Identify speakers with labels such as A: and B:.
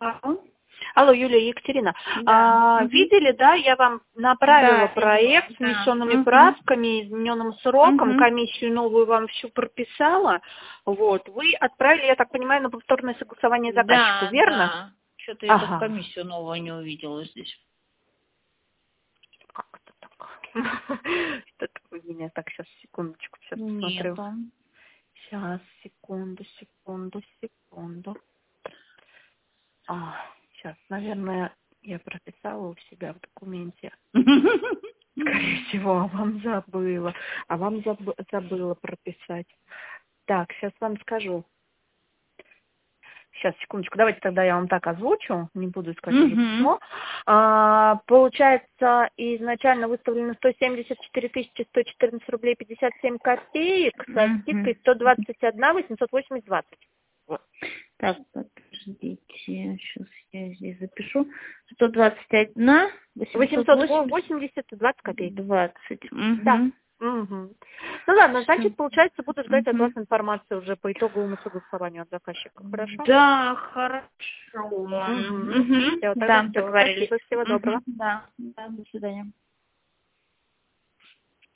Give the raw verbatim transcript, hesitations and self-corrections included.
A: Алло.
B: Алло, Юлия, Екатерина.
A: Да.
B: А,
A: Угу.
B: видели, да, я вам направила
A: Да,
B: проект
A: видела,
B: с
A: да.
B: внесенными
A: Угу.
B: правками, измененным сроком,
A: Угу.
B: комиссию новую вам всю прописала. Вот. Вы отправили, я так понимаю, на повторное согласование заказчику,
A: Да,
B: верно?
A: да. Что-то я тут
B: Ага.
A: комиссию новую не увидела здесь.
B: Как это так? Что такое у меня? Так, сейчас, секундочку, сейчас посмотрю.
A: Нету.
B: Сейчас, секунду, секунду, секунду. А, сейчас, наверное, я прописала у себя в документе. Скорее всего, а вам забыла. А вам заб- забыла прописать. Так, сейчас вам скажу. Сейчас, секундочку, давайте тогда я вам так озвучу, не буду искать уже
A: Угу.
B: письмо. А, получается, изначально выставлено сто семьдесят четыре тысячи сто четырнадцать рублей пятьдесят семь копеек со скидкой сто двадцать один восемьсот восемьдесят двадцать. Вот.
A: Так, подождите, сейчас я здесь запишу. сто двадцать один, восемьсот
B: восемьсот
A: восемьдесят,
B: восемьдесят двадцать копеек.
A: двадцать.
B: Да.
A: Угу.
B: Угу. Ну ладно,
A: Все.
B: значит, получается, буду ждать от вас
A: Угу.
B: информацию уже по итоговому согласованию от заказчика. Хорошо?
A: Да, хорошо.
B: Угу.
A: Угу.
B: Все, тогда
A: Да,
B: все.
A: договорились.
B: Спасибо, всего доброго.
A: Угу. Да, да, до свидания.